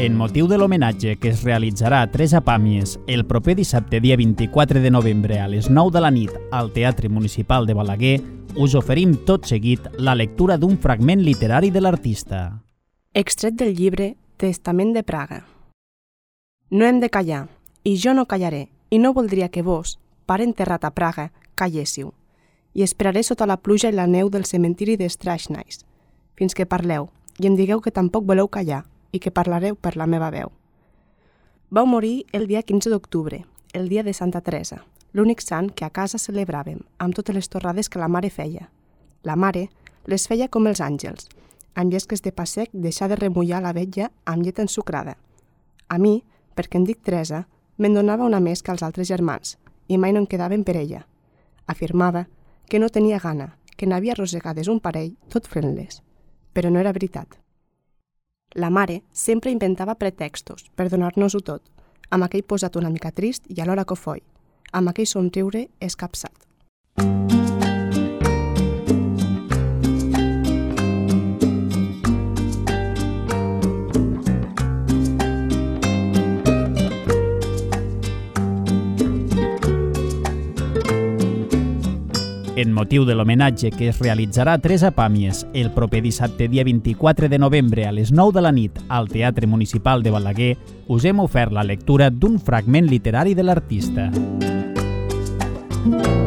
En motiu de l'homenatge que es realitzarà a Teresa Pàmies el proper dissabte dia 24 de novembre a les 9 de la nit al Teatre Municipal de Balaguer, us oferim tot seguit la lectura d'un fragment literari de l'artista. Extret del llibre Testament de Praga. No hem de callar, i jo no callaré, i no voldria que vos, pare enterrat a Praga, calléssiu, i esperaré sota la pluja i la neu del cementiri de Strashnais, fins que parleu, i em digueu que tampoc voleu callar, i que parlareu per la meva veu. Vau morir el dia 15 d'octubre, el dia de Santa Teresa, l'únic sant que a casa celebràvem, amb totes les torrades que la mare feia. La mare les feia com els àngels, amb llesques de pa sec deixar de remullar la vetlla amb llet ensucrada. A mi, perquè em dic Teresa, me'n donava una més que als altres germans, i mai no en quedaven per ella. Afirmava que no tenia gana, que n'havia arrossegades un parell tot fent-les. Però no era veritat. La mare sempre inventava pretextos per donar-nos-ho tot, amb aquell posat una mica trist i alhora cofoi, amb aquell somriure escapçat. En motiu de l'homenatge que es realitzarà a Teresa Pàmies el proper dissabte dia 24 de novembre a les 9 de la nit al Teatre Municipal de Balaguer, us hem ofert la lectura d'un fragment literari de l'artista.